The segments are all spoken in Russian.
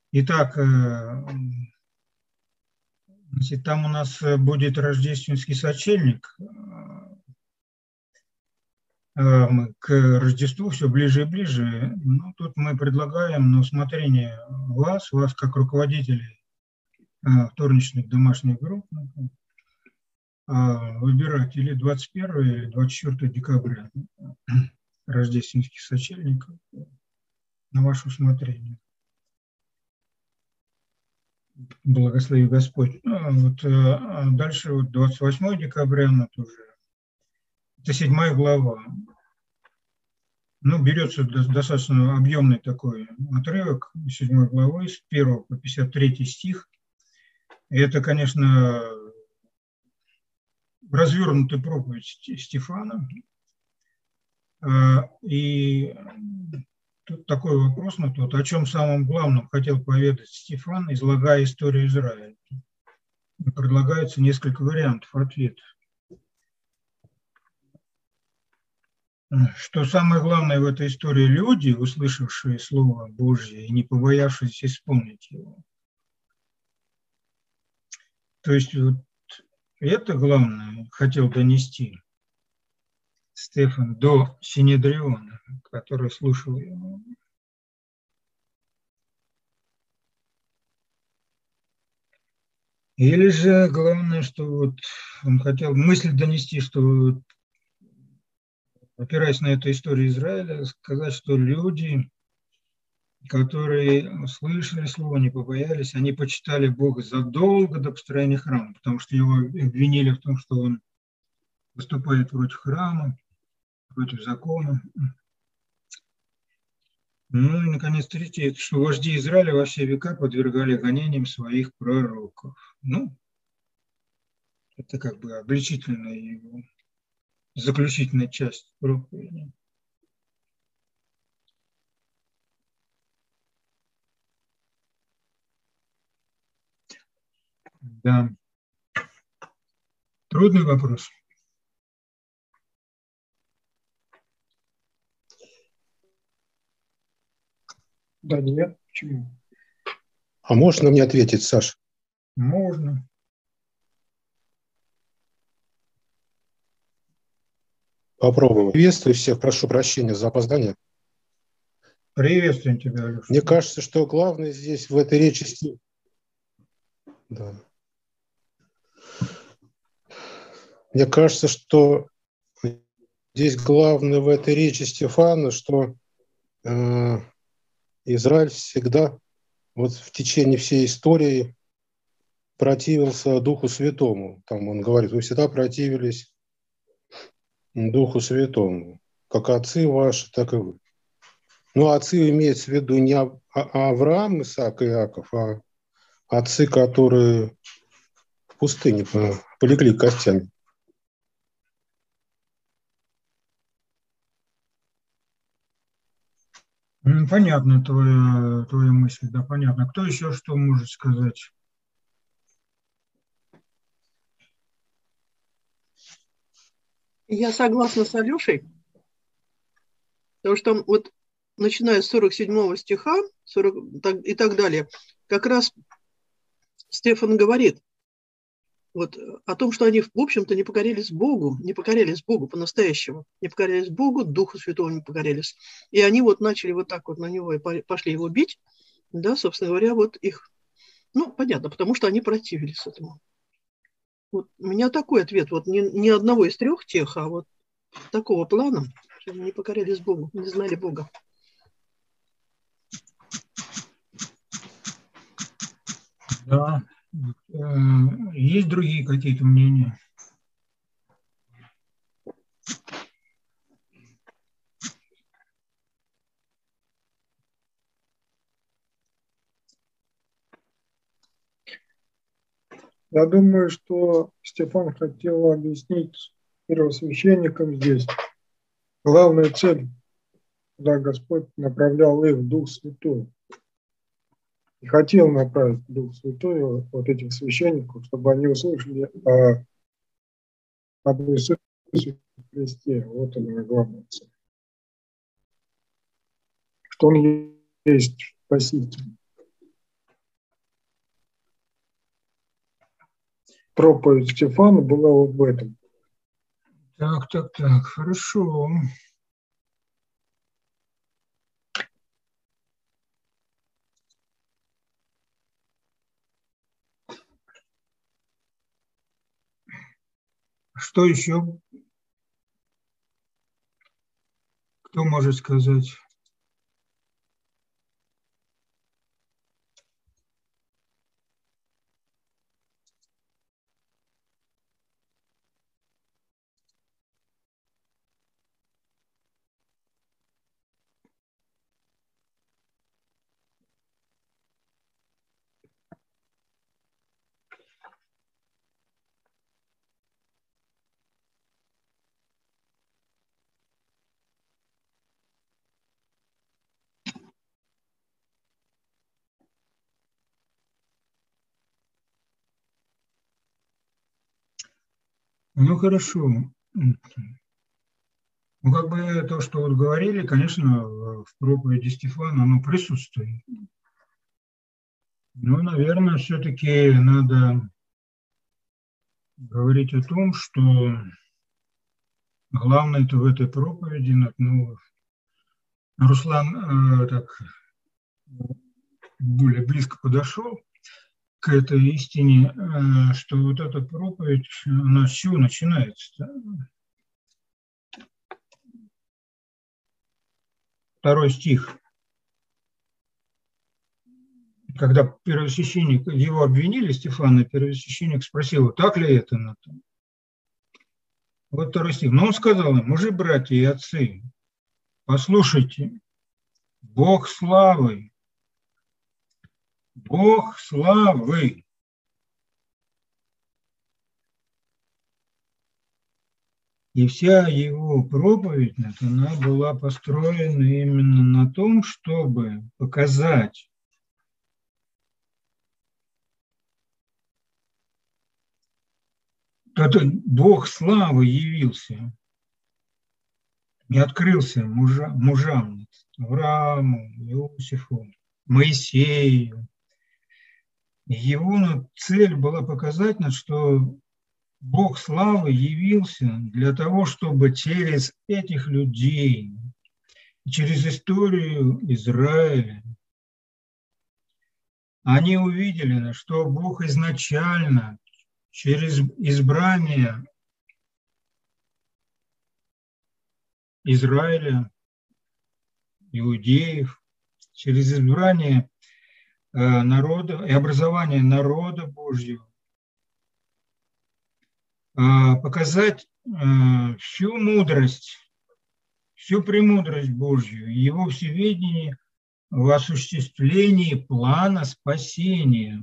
Итак, значит, там у нас будет рождественский сочельник. Мы к Рождеству все ближе и ближе. Ну, тут мы предлагаем на усмотрение вас как руководителей вторничных домашних групп, выбирать или 21 или 24 декабря рождественский сочельник на ваше усмотрение. Благослови Господь. Дальше 28 декабря, это 7 глава. Берется достаточно объемный такой отрывок 7 главы с 1 по 53 стих. И это, конечно, развернутая проповедь Стефана. И тут такой вопрос о чем самом главном хотел поведать Стефан, излагая историю Израиля. И предлагается несколько вариантов ответа. Что самое главное в этой истории – люди, услышавшие Слово Божье и не побоявшиеся исполнить его. То есть это главное хотел донести Стефан до Синедриона, который слушал его. Или же главное, что он хотел мысль донести, что, опираясь на эту историю Израиля, сказать, что люди, которые слышали слово, не побоялись, они почитали Бога задолго до построения храма, потому что его обвинили в том, что он выступает против храма, против закона. И, наконец, третье, что вожди Израиля во все века подвергали гонениям своих пророков. Это как бы обличительная его заключительная часть проповеди. Да. Трудный вопрос. Да нет, почему? А можно мне ответить, Саш? Можно. Попробуем. Приветствую всех, прошу прощения за опоздание. Приветствуем тебя, Алеша. Мне кажется, что главное здесь в этой речи... Да. Мне кажется, что здесь главное в этой речи Стефана, что Израиль всегда в течение всей истории противился Духу Святому. Там он говорит, вы всегда противились Духу Святому, как отцы ваши, так и вы. Отцы имеется в виду не Авраам, Исаак и Иаков, а отцы, которые в пустыне полегли костями. Понятно твоя мысль, да, понятно. Кто еще что может сказать? Я согласна с Алешей, потому что начиная с 47 стиха 40, и так далее, как раз Стефан говорит о том, что они, в общем-то, не покорились Богу по-настоящему, не покорились Богу, Духу Святому не покорились. И они начали так на него и пошли его бить, да, собственно говоря, их, понятно, потому что они противились этому. У меня такой ответ, не одного из трех тех, а такого плана, что они не покорились Богу, не знали Бога. Да. Есть другие какие-то мнения? Я думаю, что Стефан хотел объяснить первосвященникам здесь главную цель, куда Господь направлял их в Дух Святой. И хотел направить Дух Святой этих священников, чтобы они услышали об Иисусе Христе. Вот она главная цель. Что Он есть Спаситель. проповедь Стефана была вот в этом. Так, хорошо. Что еще? Кто может сказать? Ну, хорошо. Ну, как бы то, что вот говорили, конечно, в проповеди Стефана, оно присутствует. Но, наверное, все-таки надо говорить о том, что главное-то в этой проповеди, ну, Руслан так более близко подошел к этой истине, что вот эта проповедь, она с чего начинается? Второй стих. Когда первосвященник, его обвинили, Стефана, первосвященник спросил, так ли это, Натан? Вот второй стих. Но он сказал им, мужи, братья и отцы, послушайте, Бог славы, и вся его проповедь, она была построена именно на том, чтобы показать, что Бог славы явился и открылся мужам, Аврааму, Иосифу, Моисею. Его цель была показать, что Бог славы явился для того, чтобы через этих людей, через историю Израиля, они увидели, что Бог изначально через избрание Израиля, иудеев, через избрание народа и образование народа Божьего, показать всю мудрость, всю премудрость Божью, его всеведение в осуществлении плана спасения.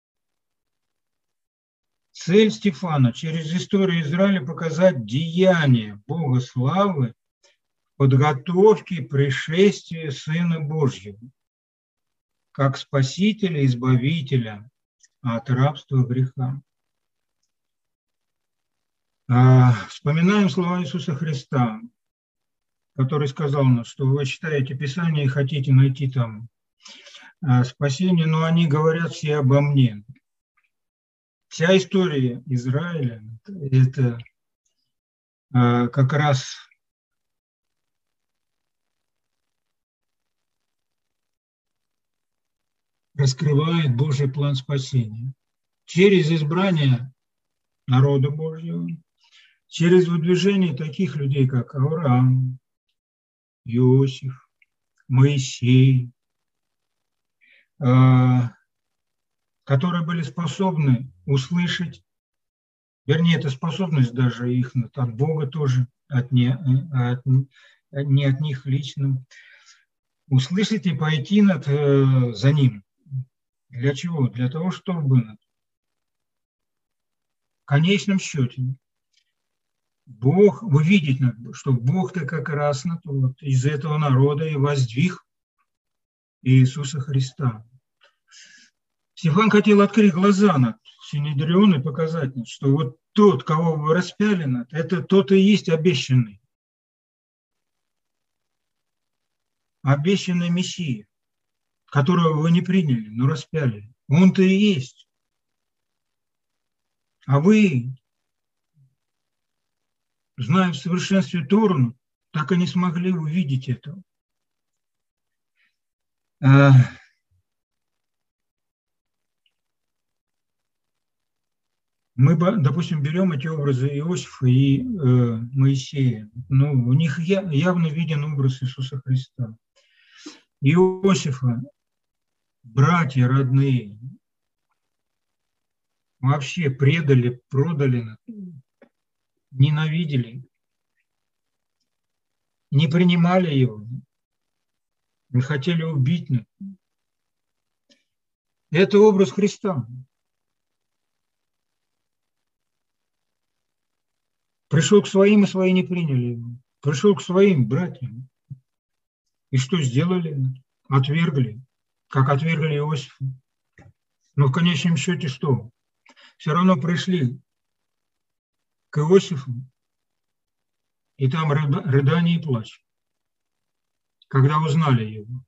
Цель Стефана через историю Израиля показать деяние Бога славы в подготовке пришествия Сына Божьего, как Спасителя, Избавителя от рабства греха. Вспоминаем слова Иисуса Христа, который сказал нам, что вы читаете Писание и хотите найти там спасение, но они говорят все обо мне. Вся история Израиля – это как раз раскрывает Божий план спасения через избрание народа Божьего, через выдвижение таких людей, как Авраам, Иосиф, Моисей, которые были способны услышать, вернее, это способность даже их от Бога тоже, не от них лично, услышать и пойти за Ним. Для чего? Для того, чтобы в конечном счете Бог, увидеть, что Бог-то как раз из этого народа и воздвиг Иисуса Христа. Стефан хотел открыть глаза на Синедрион и показать, что вот тот, кого вы распяли, это тот и есть обещанный Мессия, которого вы не приняли, но распяли. Он-то и есть. А вы, зная в совершенстве Тору, так и не смогли увидеть этого. Мы, допустим, берем эти образы Иосифа и Моисея. Ну, у них явно виден образ Иисуса Христа. Иосифа, братья родные, вообще предали, продали, ненавидели, не принимали его, не хотели убить. Это образ Христа. Пришел к своим, и свои не приняли его. Пришел к своим братьям. И что сделали? Отвергли. Как отвергли Иосифа. Но в конечном счете что? Все равно пришли к Иосифу, и там рыдание и плач, когда узнали его.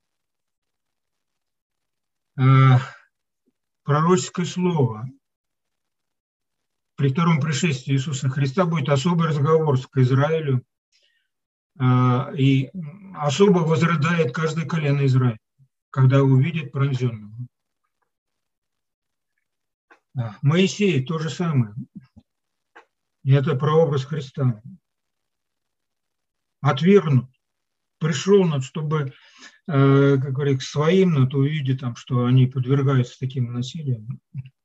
Пророческое слово. При втором пришествии Иисуса Христа будет особый разговор к Израилю, и особо возрыдает каждое колено Израиля, когда увидит пронзенного. Моисей то же самое. И это прообраз Христа. Отвергнут, пришел, чтобы, как говорится, к своим, увидеть, что они подвергаются таким насилиям.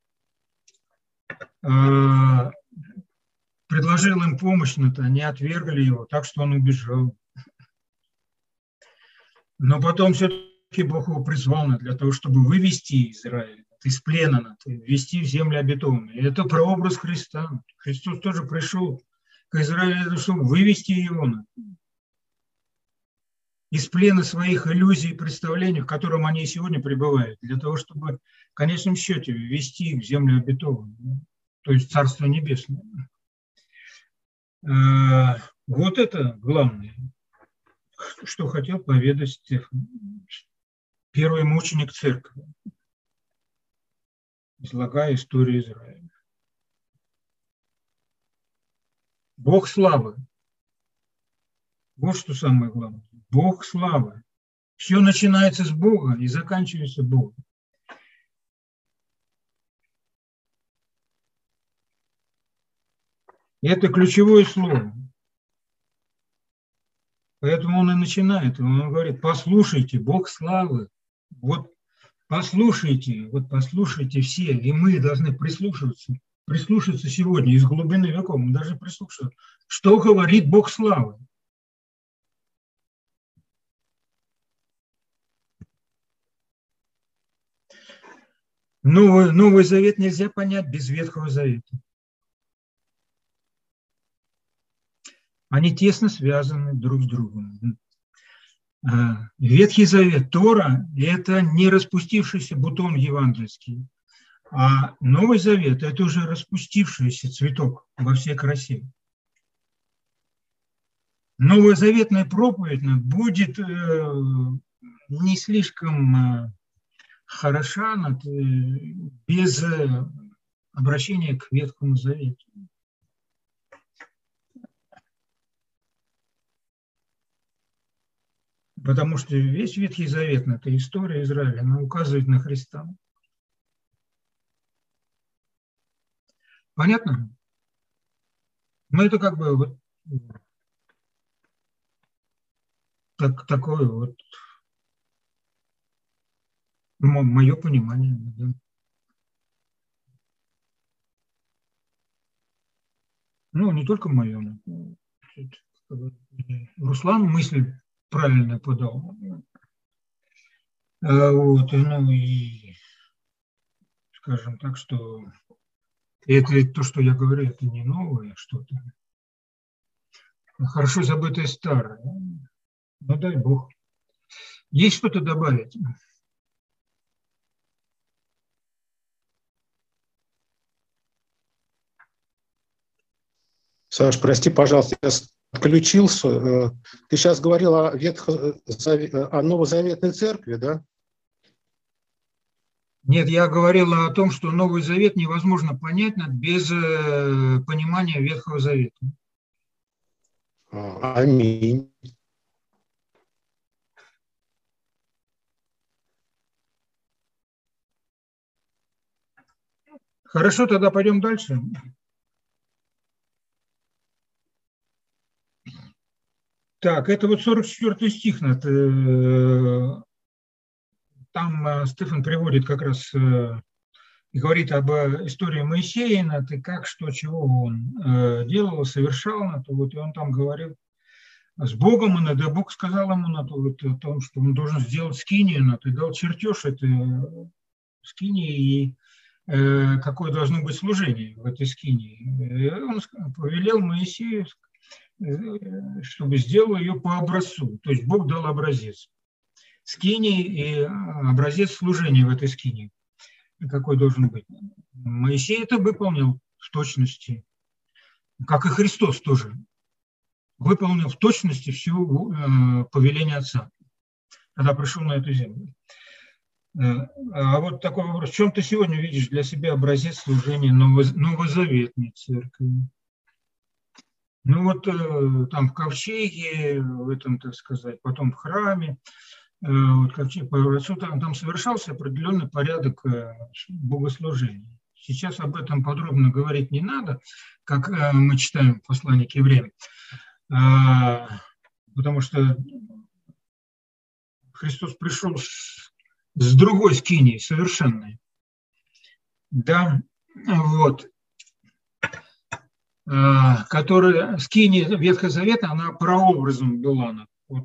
Предложил им помощь, они отвергли его, так что он убежал. Но потом все-таки Бог его призвал для того, чтобы вывести Израиль из плена, ввести в землю обетованную. И это прообраз Христа. Христос тоже пришел к Израилю, чтобы вывести его из плена своих иллюзий и представлений, в котором они сегодня пребывают, для того, чтобы в конечном счете ввести их в землю обетованную, то есть Царство Небесное. Вот это главное, что хотел поведать Стефан, первый мученик церкви, излагая историю Израиля. Бог славы. Вот что самое главное. Бог славы. Все начинается с Бога и заканчивается Богом. Это ключевое слово. Поэтому он и начинает. Он говорит: послушайте, Бог славы. Вот послушайте все. И мы должны прислушаться сегодня из глубины веков. Мы должны прислушаться. Что говорит Бог славы? Новый Завет нельзя понять без Ветхого Завета. Они тесно связаны друг с другом. Ветхий Завет, Тора – это не распустившийся бутон евангельский, а Новый Завет – это уже распустившийся цветок во всей красе. Новозаветная проповедь будет не слишком хороша без обращения к Ветхому Завету. Потому что весь Ветхий Завет, это история Израиля, она указывает на Христа. Понятно? Ну, это как бы такое мое понимание. Да. Ну, не только мое. Руслан мысль правильно подал. И скажем так, что это то, что я говорю, это не новое что-то. Хорошо забытое старое. Ну, дай Бог. Есть что-то добавить? Саш, прости, пожалуйста, я отключился. Ты сейчас говорил о Новозаветной церкви, да? Нет, я говорил о том, что Новый Завет невозможно понять без понимания Ветхого Завета. Аминь. Хорошо, тогда пойдем дальше. Так, это вот 44 стих. Там Стефан приводит как раз и говорит об истории Моисея, и как, что, чего он делал, совершал. Вот, и он там говорил с Богом, и Бог сказал ему вот, о том, что он должен сделать скинию, и дал чертеж этой скинии, и какое должно быть служение в этой скинии. И он повелел Моисею, чтобы сделал ее по образцу. То есть Бог дал образец скинии и образец служения в этой скинии. Какой должен быть. Моисей это выполнил в точности, как и Христос тоже. Выполнил в точности все повеление Отца, когда пришел на эту землю. А вот такой вопрос. В чем ты сегодня видишь для себя образец служения новозаветной церкви? Ну вот там в ковчеге, в этом, так сказать, потом в храме, вот ковчег по образцу, там совершался определенный порядок богослужения. Сейчас об этом подробно говорить не надо, как мы читаем в послании к евреям, потому что Христос пришел с другой скинии, совершенной. Да, вот. Которая скиния Ветхого Завета, она прообразом была вот,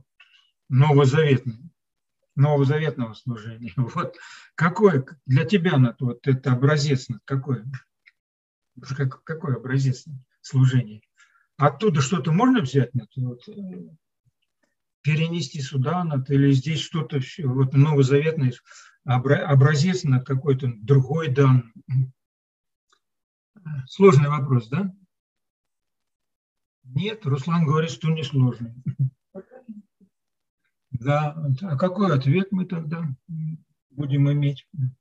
новозаветного служения. Вот какой для тебя вот это образец, какой образец служения? Оттуда что-то можно взять, вот, перенести сюда, или здесь что-то, вот новозаветный образец над какой-то другой дан? Сложный вопрос, да? Нет, Руслан говорит, что не сложный. Да, а какой ответ мы тогда будем иметь?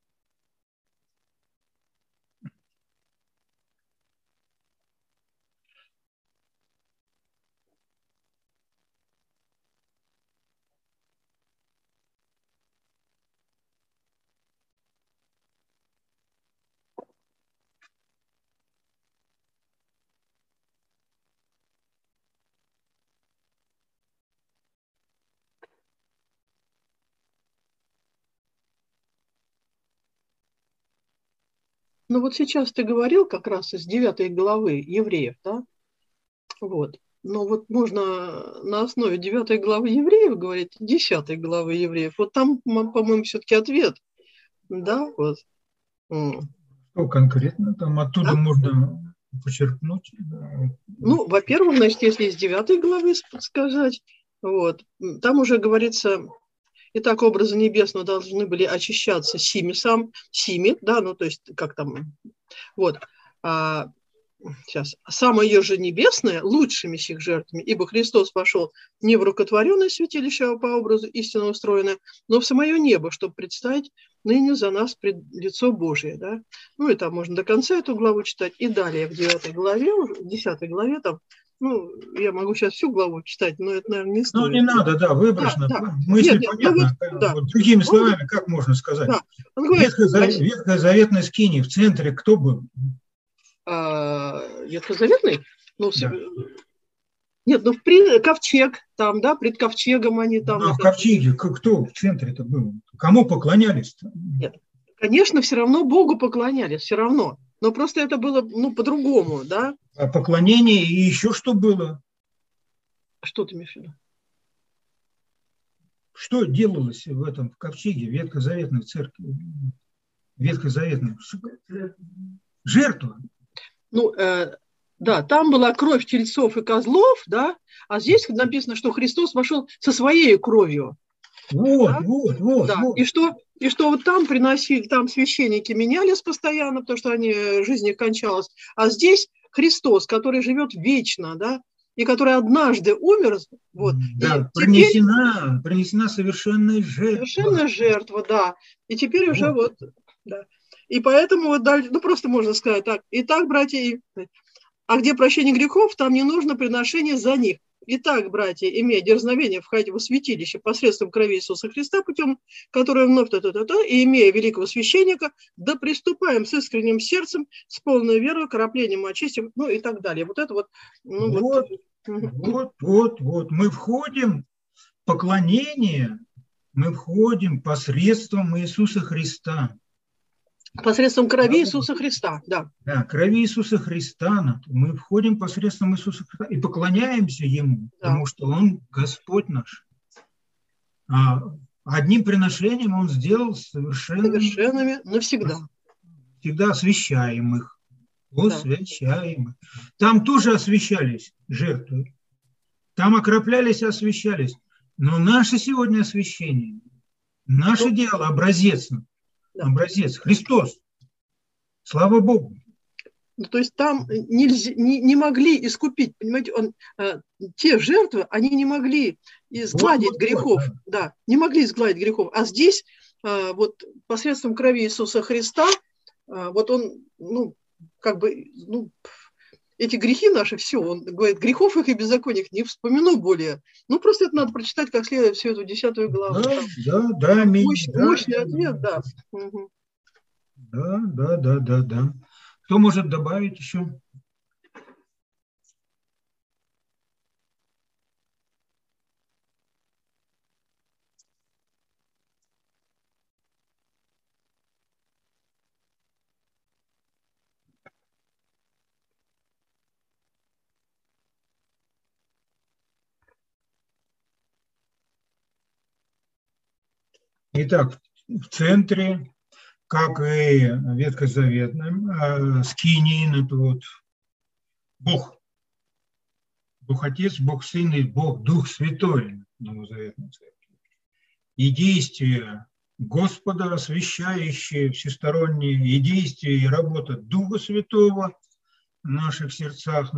Ну вот сейчас ты говорил как раз из 9 главы Евреев, да? Вот. Но вот можно на основе 9 главы Евреев говорить, 10 главы Евреев. Вот там, по-моему, все-таки ответ. Да, вот. Что конкретно там оттуда можно почерпнуть? Ну, во-первых, значит, если из 9 главы сказать, вот, там уже говорится... Итак, образы небесного должны были очищаться сими, да, ну, то есть, как там, вот, сейчас, самое же небесное, лучшими сих жертвами, ибо Христос пошел не в рукотворенное святилище, а по образу истинно устроенное, но в самое небо, чтобы предстать ныне за нас пред лицо Божие, да. Ну, и там можно до конца эту главу читать, и далее в 9 главе, в 10 главе там, ну, я могу сейчас всю главу читать, но это, наверное, не стоит. Ну, не надо, да, выброшено. Да, мысль понятна. Вот, другими словами, как можно сказать? Да. Ветхозаветной скинии в центре кто был? Ветхозаветный? Ну, да. Нет, ну, ковчег там, да, пред ковчегом они там. А в ковчеге кто в центре-то был? Кому поклонялись-то? Нет, конечно, все равно Богу поклонялись, все равно. Но просто это было, ну, по-другому, да. А поклонение и еще что было? Что ты имеешь в виду? Что делалось в этом в ковчеге, в ветхозаветной церкви? Ветхозаветной? Жертва. Ну, да, там была кровь тельцов и козлов, да, а здесь написано, что Христос вошел со своей кровью. Вот, да? вот. И что вот там приносили, там священники менялись постоянно, потому что жизнь их кончалась, а здесь Христос, который живет вечно, да, и который однажды умер. Вот, да, принесена совершенная жертва. Совершенная жертва, да. И теперь уже вот Да. И поэтому вот дальше, ну просто можно сказать так. Итак, братья, а где прощение грехов, там не нужно приношение за них. Итак, братья, имея дерзновение входить во святилище посредством крови Иисуса Христа, путем которого вновь и имея великого священника, да приступаем с искренним сердцем, с полной верой, кроплением очистим, ну и так далее. Вот это вот. Ну, вот. Мы входим в поклонение, мы входим посредством Иисуса Христа. Посредством крови Иисуса Христа, да. Да, крови Иисуса Христа. Мы входим посредством Иисуса Христа и поклоняемся Ему, да. Потому что Он Господь наш. Одним приношением Он сделал совершенными навсегда. Всегда освящаемых. Освящаемых. Да. Там тоже освящались жертвы. Там окроплялись и освящались. Но наше сегодня освящение, наше дело, образец. Да. Образец. Христос. Слава Богу. Ну, то есть там не могли искупить, понимаете, те жертвы, они не могли изгладить грехов. Да, не могли изгладить грехов. А здесь вот посредством крови Иисуса Христа, вот он, эти грехи наши, все, он говорит, грехов их и беззакониях не вспомяну более. Ну, просто это надо прочитать как следует всю эту 10 главу. Да. Мощный ответ, да. Угу. Да. Кто может добавить еще? Итак, в центре, как и ветхозаветным, скинии, это вот Бог. Бог Отец, Бог Сын и Бог Дух Святой новозаветной церкви. И действия Господа, освящающие, всесторонние, и действия, и работа Духа Святого в наших сердцах,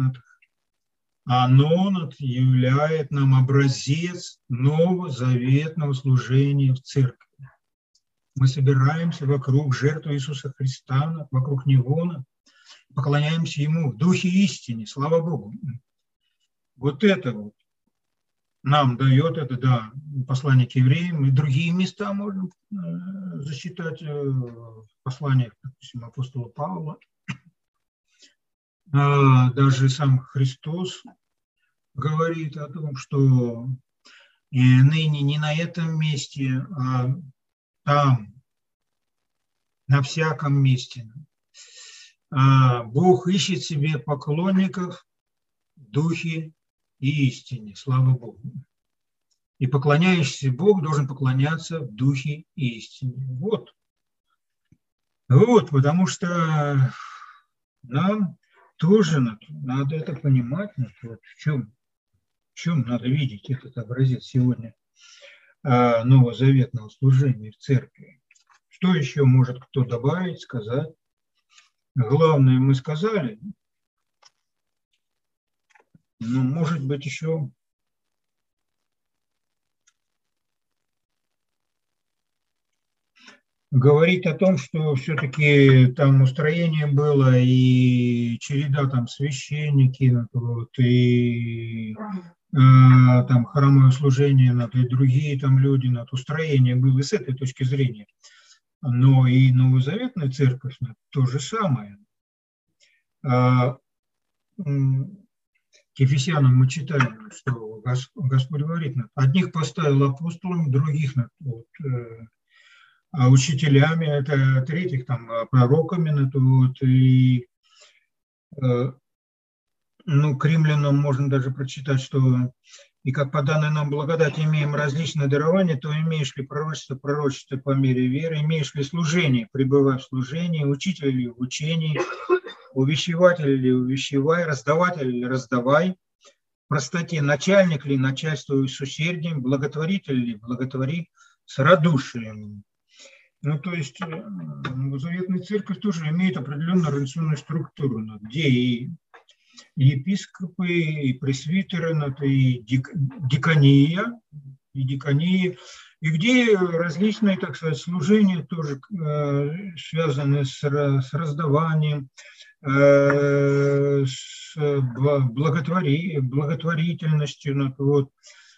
оно являет нам образец новозаветного служения в церкви. Мы собираемся вокруг жертвы Иисуса Христа, вокруг Него, поклоняемся Ему в духе истине, слава Богу. Вот это вот нам дает это, да, послание к евреям, и другие места можно засчитать в посланиях, допустим, апостола Павла. Даже сам Христос говорит о том, что ныне не на этом месте, а там, на всяком месте. Бог ищет себе поклонников в духе и истине, слава Богу. И поклоняющийся Бог должен поклоняться в духе и истине. Вот, потому что нам тоже надо это понимать, вот в чем надо видеть этот образец сегодня новозаветного служения в церкви. Что еще может кто добавить, сказать? Главное мы сказали. Но может быть еще говорить о том, что все-таки там устроение было и череда там священники, и там храмовое служение, и другие там люди, устроение было с этой точки зрения. Но и новозаветная церковь то же самое. К Ефесянам мы читаем, что Господь говорит, одних поставил апостолами, других учителями, это третьих там пророками, и к римлянам можно даже прочитать, что и как по данной нам благодати имеем различные дарования, то имеешь ли пророчество по мере веры, имеешь ли служение, пребывай в служении, учитель ли в учении, увещеватель ли увещевай, раздаватель ли раздавай, в простоте начальник ли начальствуй с усердием, благотворитель ли благотвори с радушием. То есть новозаветная церковь тоже имеет определенную организационную структуру, где и епископы, и пресвитеры, и дикония, и где различные, так сказать, служения тоже связаны с раздаванием, с благотворительностью. Вот.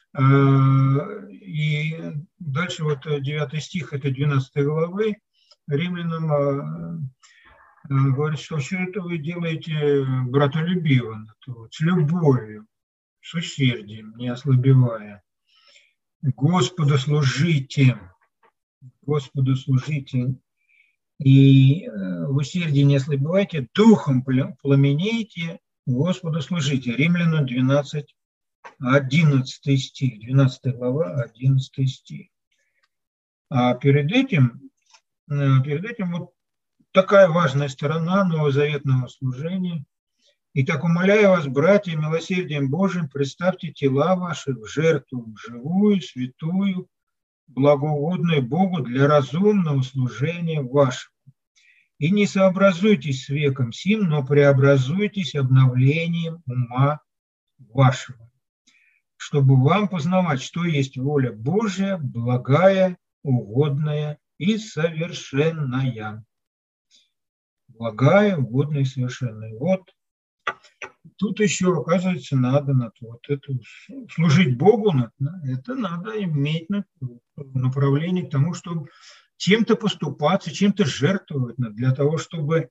И дальше вот 9 стих этой 12 главы Римлянам говорит, что все это вы делаете братолюбиво, с любовью, с усердием, не ослабевая. Господу служите, Господу служите, и в усердии не ослабевайте, духом пламенейте, Господу служите. Римлянам 12, 11 стих, 12 глава, 11 стих. А перед этим вот такая важная сторона новозаветного служения. Итак, умоляю вас, братья, милосердием Божиим, представьте тела ваши в жертву живую, святую, благоугодную Богу для разумного служения вашего. И не сообразуйтесь с веком сим, но преобразуйтесь обновлением ума вашего, чтобы вам познавать, что есть воля Божия, благая, угодная и совершенная. Благая, угодная и совершенная. Вот тут еще, оказывается, надо вот это, служить Богу, это надо иметь направление к тому, чтобы чем-то поступаться, чем-то жертвовать, для того, чтобы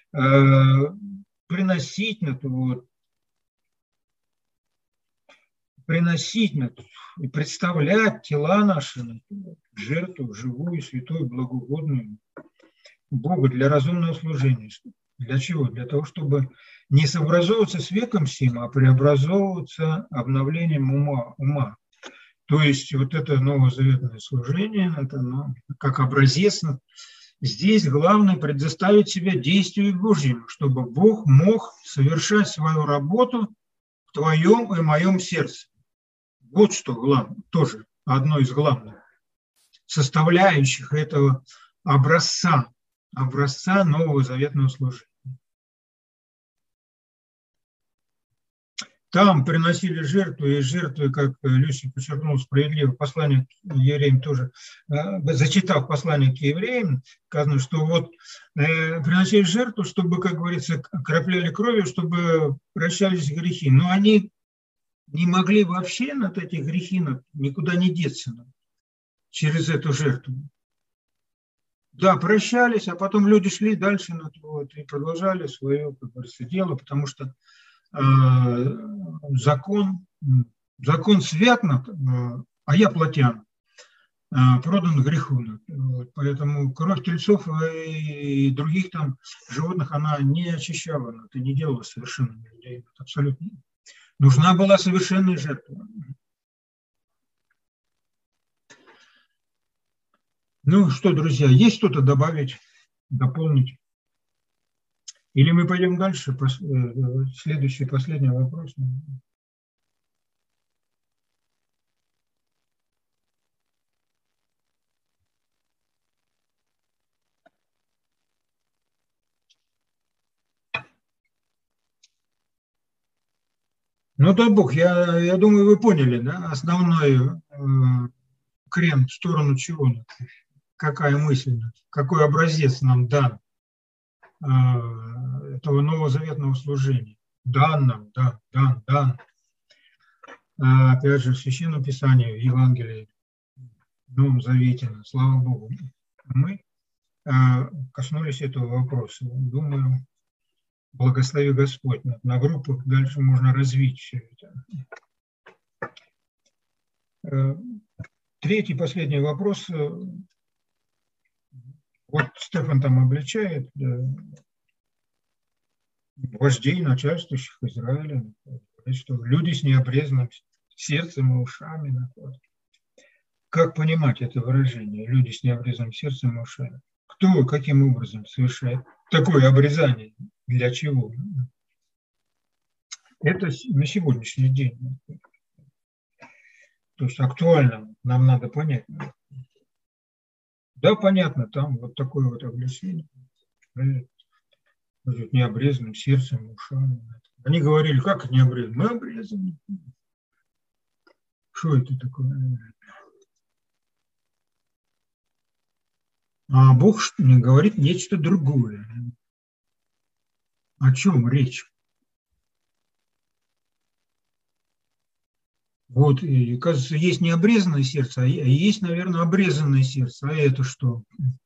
приносить и представлять тела наши в жертву живую, святую, благоугодную Богу для разумного служения. Для чего? Для того, чтобы не сообразовываться с веком сим, а преобразовываться обновлением ума. То есть вот это новозаветное служение, это как образец. Здесь главное предоставить себя действию Божьему, чтобы Бог мог совершать свою работу в твоем и моем сердце. Вот что главное, тоже одно из главных составляющих этого образца нового заветного служения. Там приносили жертвы, и жертвы, как Люся подчеркнул справедливо, послание к евреям тоже, зачитав послание к евреям, сказано, что вот приносили жертву, чтобы, как говорится, окропляли кровью, чтобы прощались грехи. Но они не могли вообще от этих грехи никуда не деться через эту жертву. Да, прощались, а потом люди шли дальше и продолжали свое, как говорится, дело, потому что закон свят, а я плотян, продан греху. Поэтому кровь тельцов и других там животных она не очищала, это не делала совершенными людей. Абсолютно. Нужна была совершенная жертва. Ну что, друзья, есть что-то добавить, дополнить? Или мы пойдем дальше? Следующий, последний вопрос. Ну, дай Бог, я думаю, вы поняли, да, основной крен в сторону чего? Какая мысль, какой образец нам дан этого новозаветного служения? Дан. Опять же, в Священном Писании, в Евангелии, в Новом Завете, слава Богу, мы коснулись этого вопроса. Думаю, благослови Господь. На группах дальше можно развить все это. Третий, последний вопрос. Вот Стефан там обличает вождей, начальствующих Израиля, что люди с необрезанным сердцем и ушами. Как понимать это выражение? Люди с необрезанным сердцем и ушами. Кто, каким образом совершает такое обрезание? Для чего? Это на сегодняшний день. То есть актуально нам надо понять. Да, понятно, там вот такое вот обличение. Необрезанным сердцем, ушами. Они говорили, как не обрезаны? Мы обрезаны. Что это такое? А Бог говорит нечто другое. О чем речь? Вот, и, кажется, есть необрезанное сердце, а есть, наверное, обрезанное сердце. А это что?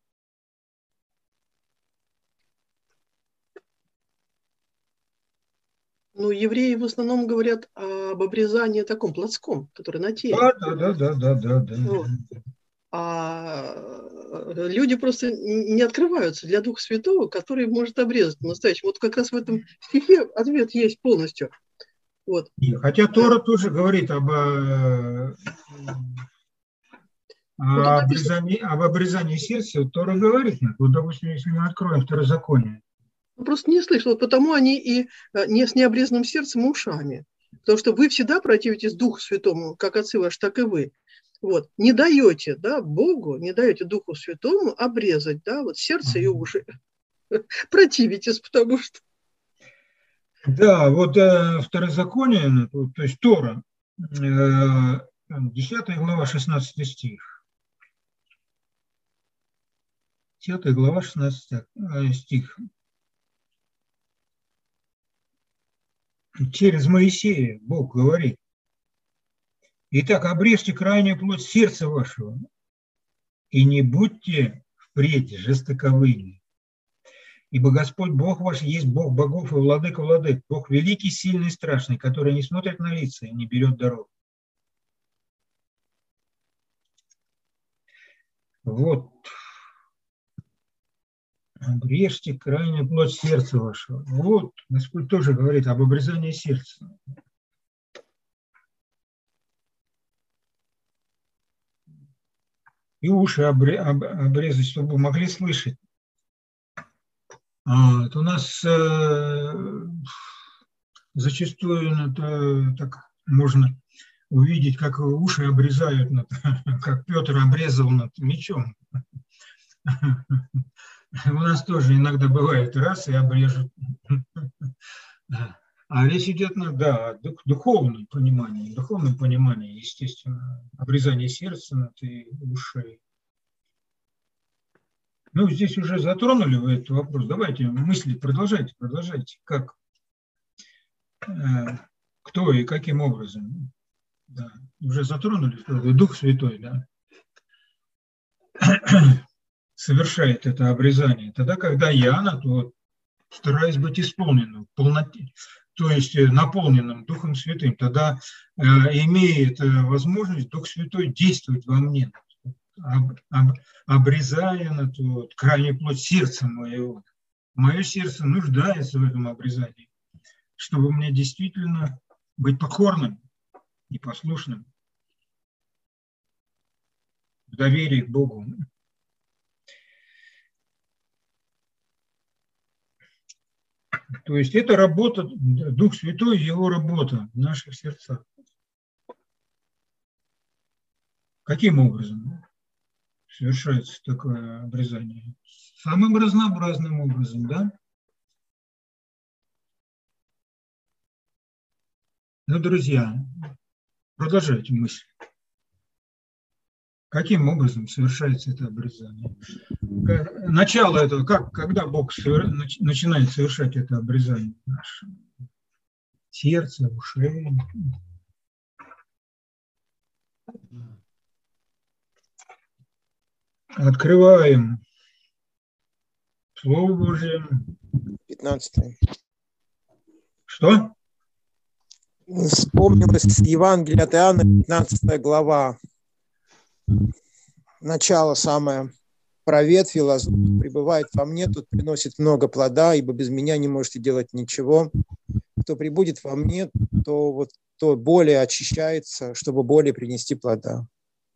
Ну, евреи в основном говорят об обрезании таком плотском, который на теле. Да. Вот. А люди просто не открываются для Духа Святого, который может обрезать по-настоящему. Вот как раз в этом стихе ответ есть полностью. Вот. Хотя Тора тоже говорит об обрезании сердца. Тора говорит. Вот, допустим, если мы откроем Второзаконие. Просто не слышал. Вот потому они и не с необрезанным сердцем и ушами. Потому что вы всегда противитесь Духу Святому, как отцы ваши, так и вы. Вот. Не даете, да, Богу, не даете Духу Святому обрезать, да, вот сердце и уши. Противитесь, потому что... Да, вот Второзаконие, то есть Тора, 10 глава, 16 стих. 10 глава, 16 стих. Через Моисея Бог говорит: «Итак, обрежьте крайнюю плоть сердца вашего, и не будьте впредь жестоковыми. Ибо Господь Бог ваш есть Бог богов и владыка владык, Бог великий, сильный и страшный, который не смотрит на лица и не берет дорог». Вот. Обрежьте крайнюю плоть сердца вашего. Вот, Господь тоже говорит об обрезании сердца. И уши обрезать, чтобы могли слышать. Вот. У нас зачастую это, так можно увидеть, как уши обрезают, как Петр обрезал над мечом. У нас тоже иногда бывает раз и обрежут. А речь идет о духовном понимании, естественно, обрезание сердца и ушей. Ну, здесь уже затронули вы этот вопрос. Давайте мысли продолжайте. Как, кто и каким образом. Да. Уже затронули, Дух Святой, да, совершает это обрезание. Тогда, когда я, то стараюсь быть исполненным, то есть наполненным Духом Святым, тогда имеет возможность Дух Святой действовать во мне, обрезая крайнюю плоть сердца моего. Мое сердце нуждается в этом обрезании, чтобы мне действительно быть покорным и послушным в доверии к Богу. То есть это работа, Дух Святой, его работа в наших сердцах. Каким образом совершается такое обрезание? Самым разнообразным образом, да? Ну, друзья, продолжайте мысль. Каким образом совершается это обрезание? Начало этого, когда Бог начинает совершать это обрезание? Наше сердце, ушей. Открываем Слово Божие. 15. Что? Вспомнилось Евангелие от Иоанна, 15 глава. Начало самое. Про ветви лозу пребывает во мне, тут приносит много плода, ибо без меня не можете делать ничего. Кто прибудет во мне, то более очищается, чтобы более принести плода.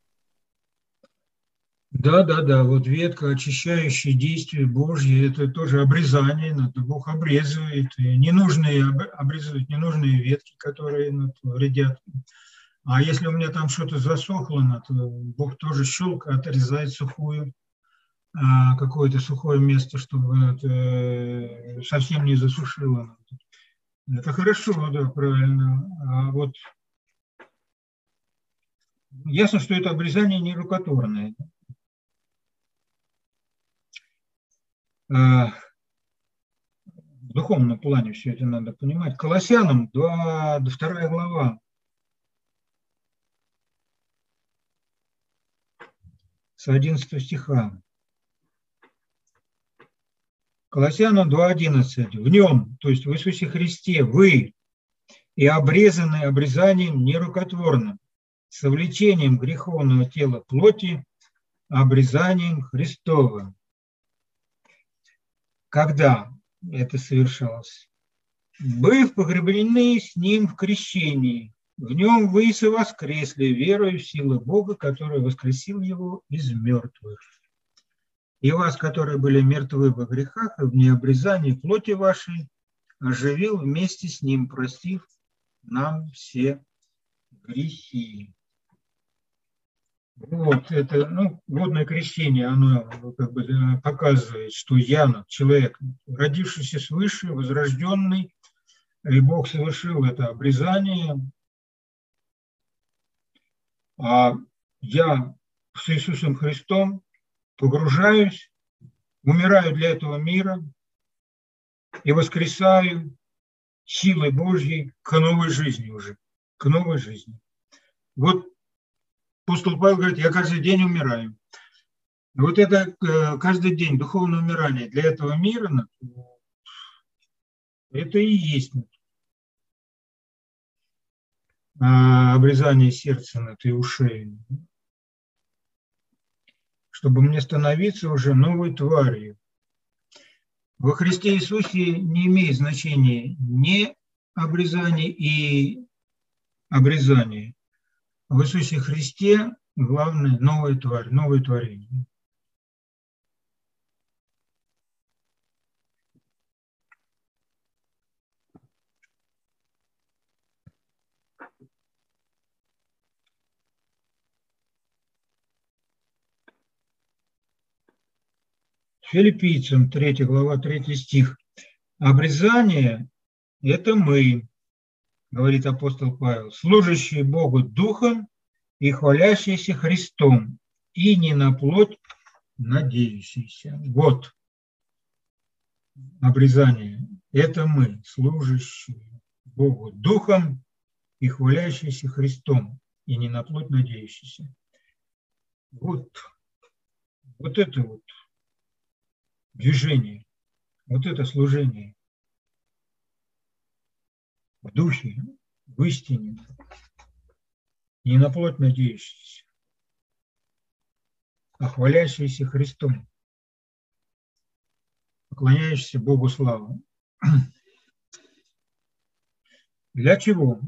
Да, вот ветка, очищающее действие Божье, это тоже обрезание, Бог обрезывает, обрезывает ненужные ветки, которые вредят. А если у меня там что-то засохло, то Бог тоже щелкает, отрезает какое-то сухое место, чтобы совсем не засушило. Это хорошо, да, правильно. А вот ясно, что это обрезание не рукотворное. В духовном плане все это надо понимать. Колоссянам 2 глава, с 11 стиха. Колоссянам 2:11. В нем, то есть в Иисусе Христе, вы и обрезаны обрезанием нерукотворным, совлечением греховного тела плоти, обрезанием Христовым. Когда это совершалось? Быв погреблены с Ним в крещении, в Нем вы и совоскресли верою в силу Бога, который воскресил Его из мертвых. И вас, которые были мертвы во грехах и в необрезании плоти вашей, оживил вместе с Ним, простив нам все грехи. Вот это, водное крещение, оно как бы показывает, что я, человек, родившийся свыше, возрожденный, и Бог совершил это обрезание, а я с Иисусом Христом погружаюсь, умираю для этого мира и воскресаю силой Божьей к новой жизни уже, к новой жизни. Вот апостол Павел говорит, я каждый день умираю. Вот это каждый день духовное умирание для этого мира, это и есть обрезание сердца и ушей, чтобы мне становиться уже новой тварью. Во Христе Иисусе не имеет значения ни обрезание и обрезание. В Иисусе Христе главное новая тварь, новое творение. Филиппийцам 3 глава, 3 стих. Обрезание – это мы, говорит апостол Павел, служащие Богу Духом и хвалящиеся Христом, и не на плоть надеющиеся. Вот обрезание – это мы, служащие Богу Духом и хвалящиеся Христом, и не на плоть надеющиеся. Вот это вот движение, вот это служение в духе, в истине, не на плоть надеющийся, а хвалящийся Христом, поклоняющийся Богу славы. Для чего?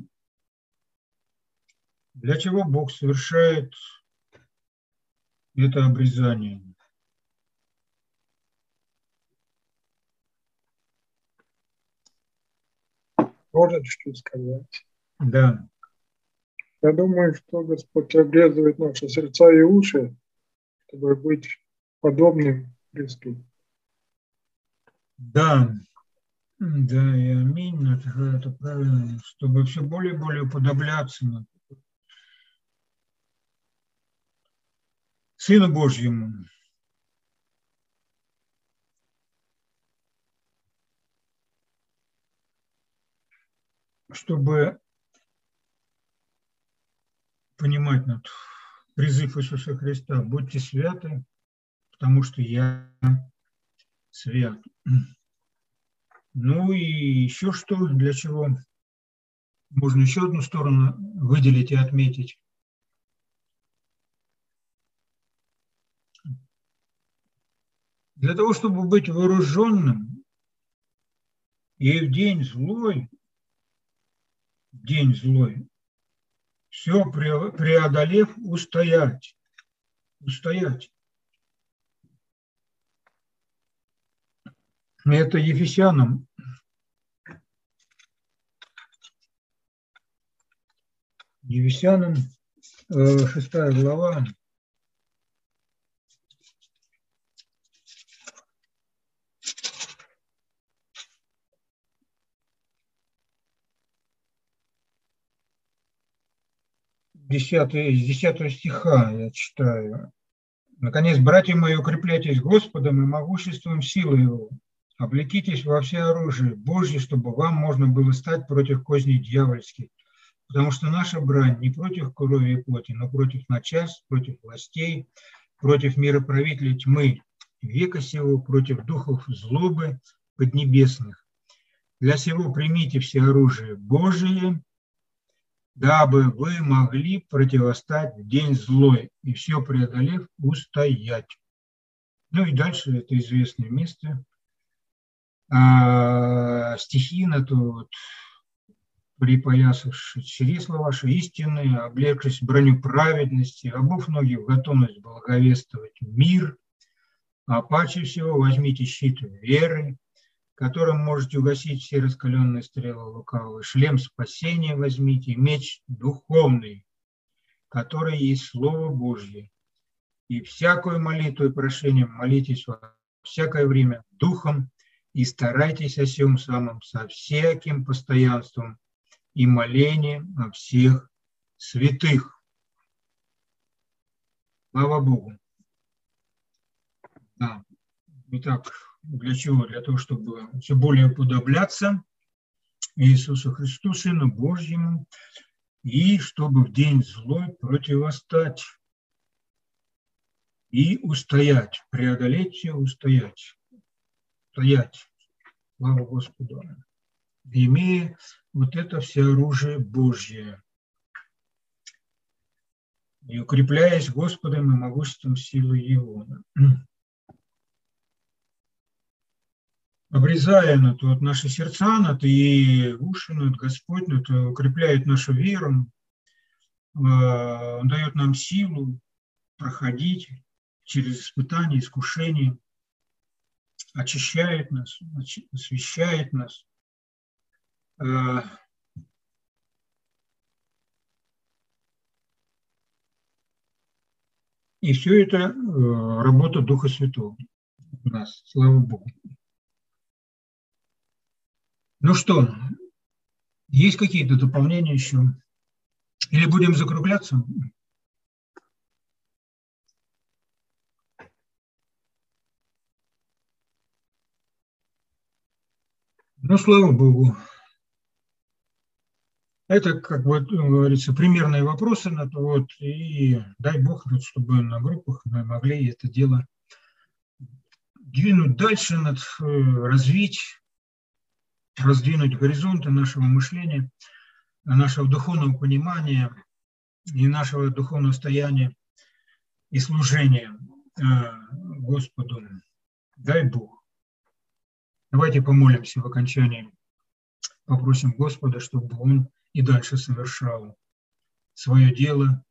Для чего Бог совершает это обрезание? Можно что сказать? Да. Я думаю, что Господь обрезывает наши сердца и уши, чтобы быть подобным Христу. Да, и аминь, это правильно, чтобы все более и более уподобляться Сыну Божьему. Чтобы понимать призыв Иисуса Христа, будьте святы, потому что я свят. Ну и еще что, для чего можно еще одну сторону выделить и отметить. Для того, чтобы быть вооруженным и в день злой, все преодолев, устоять. Это Ефесянам 6 глава. С 10 стиха я читаю. Наконец, братья мои, укрепляйтесь Господом и могуществом силы Его. Облекитесь во все оружие Божье, чтобы вам можно было стать против козней дьявольских. Потому что наша брань не против крови и плоти, но против начальств, против властей, против мироправителей тьмы века сего, против духов злобы поднебесных. Для сего примите все оружие Божие, дабы вы могли противостать в день злой и все преодолев устоять. Ну и дальше это известное место. Стихи на то вот. Припоясавшись чресла ваши истинные, облегшись броню праведности, обув ноги в готовность благовествовать мир, а паче всего возьмите щит веры, которым можете угасить все раскаленные стрелы лукавые, шлем спасения возьмите, меч духовный, который есть Слово Божье, и всякую молитву и прошением молитесь во всякое время духом и старайтесь о сем самом со всяким постоянством и молением о всех святых. Слава Богу. Да. Итак, для чего? Для того, чтобы все более уподобляться Иисусу Христу, Сыну Божьему, и чтобы в день злой противостать и устоять, преодолеть все, устоять. Стоять. Слава Господу. Имея вот это все оружие Божье, и укрепляясь Господом и могуществом силы Его. Обрезая на то вот наши сердца, на то и уши, на Господь, на то укрепляет нашу веру, Он дает нам силу проходить через испытания, искушения, очищает нас, освящает нас. И все это работа Духа Святого у нас, слава Богу. Ну что, есть какие-то дополнения еще? Или будем закругляться? Ну, слава Богу. Это, как бы говорится, примерные вопросы на то вот, и дай Бог, чтобы на группах мы могли это дело двинуть дальше, развить, раздвинуть горизонты нашего мышления, нашего духовного понимания и нашего духовного состояния и служения Господу. Дай Бог. Давайте помолимся в окончании, попросим Господа, чтобы Он и дальше совершал свое дело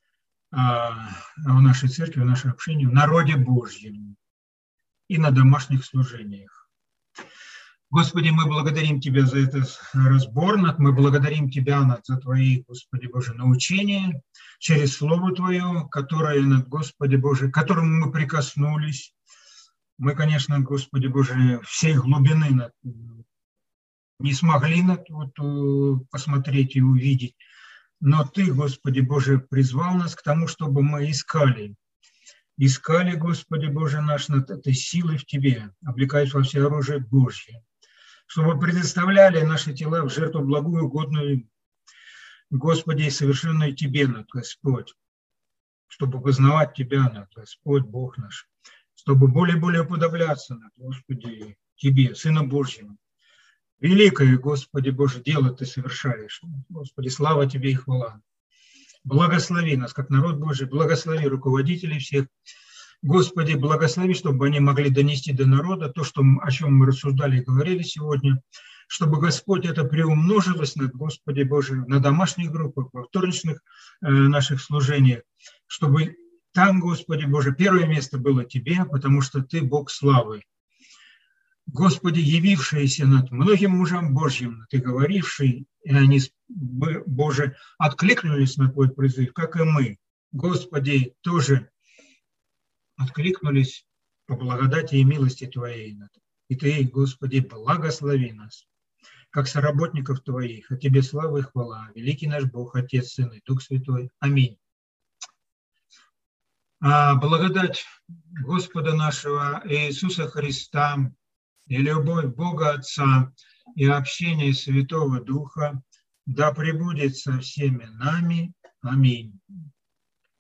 в нашей церкви, в нашей общине, в народе Божьем и на домашних служениях. Господи, мы благодарим Тебя за этот разбор, мы благодарим Тебя за Твои, Господи Боже, научения через Слово Твое, которое, Господи Боже, к которому мы прикоснулись. Мы, конечно, Господи Боже, всей глубины не смогли посмотреть и увидеть, но Ты, Господи Боже, призвал нас к тому, чтобы мы искали, Господи Боже наш, над этой силой в Тебе, облекаясь во все оружие Божье, чтобы предоставляли наши тела в жертву благую, угодную, Господи, и совершенную Тебе, Господь, чтобы познавать Тебя, Господь, Бог наш, чтобы более и более уподобляться, Господи, Тебе, Сыну Божьему. Великое, Господи Боже, дело Ты совершаешь. Господи, слава Тебе и хвала. Благослови нас, как народ Божий, благослови руководителей всех. Господи, благослови, чтобы они могли донести до народа то, о чем мы рассуждали и говорили сегодня, чтобы, Господь, это приумножилось, Господи Боже, на домашних группах, во вторничных наших служениях, чтобы там, Господи Боже, первое место было Тебе, потому что Ты Бог славы. Господи, явившийся над многим мужам Божьим, Ты говоривший, и они, Боже, откликнулись на Твой призыв, как и мы. Господи, тоже откликнулись по благодати и милости Твоей. И Ты, Господи, благослови нас, как соработников Твоих, а Тебе слава и хвала, великий наш Бог, Отец, Сын и Дух Святой. Аминь. А благодать Господа нашего Иисуса Христа и любовь Бога Отца и общение Святого Духа да пребудет со всеми нами. Аминь.